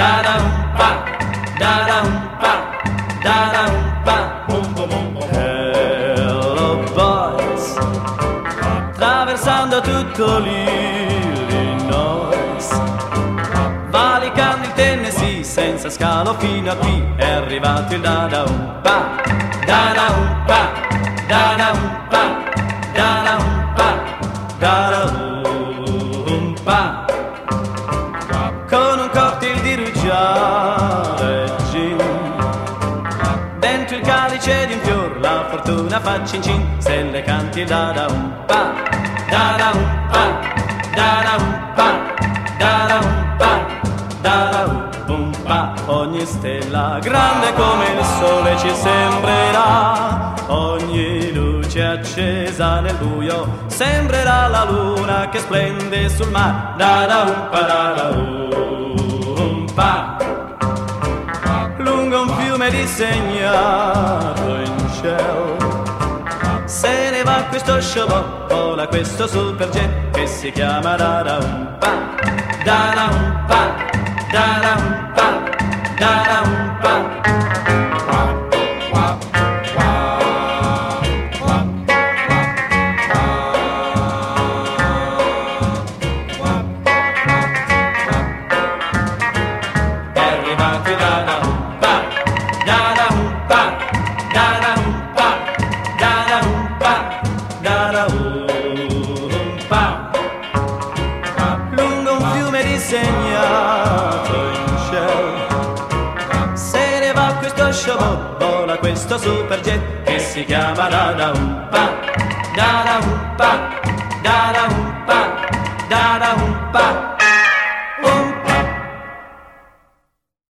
da da umpa, da da umpa, da da umpa, hello boys, attraversando tutto l'Illinois, valicando il Tennessee senza scalo fino a qui è arrivato il da da umpa, da da umpa, da da umpa, da da umpa, da da umpa, con un cocktail di rugiada e gin, dentro il calice di un fior la fortuna fa cin cin, se le canti il da da umpa, da da umpa, da da umpa, da da umpa, da da umpa, ogni stella grande come il sole ci sembrerà, ogni luce accesa nel buio sembrerà la luna che splende sul mare, da da umpa, da da umpa, lungo un fiume disegnato in cielo se ne va questo showboat, vola questo superjet che si chiama da da umpa, da da umpa, da da umpa, da da umpa. Lungo un fiume disegnato in cielo se ne va questo showboat, vola questo superjet che si chiama da da umpa, da da umpa, da da umpa, da da umpa.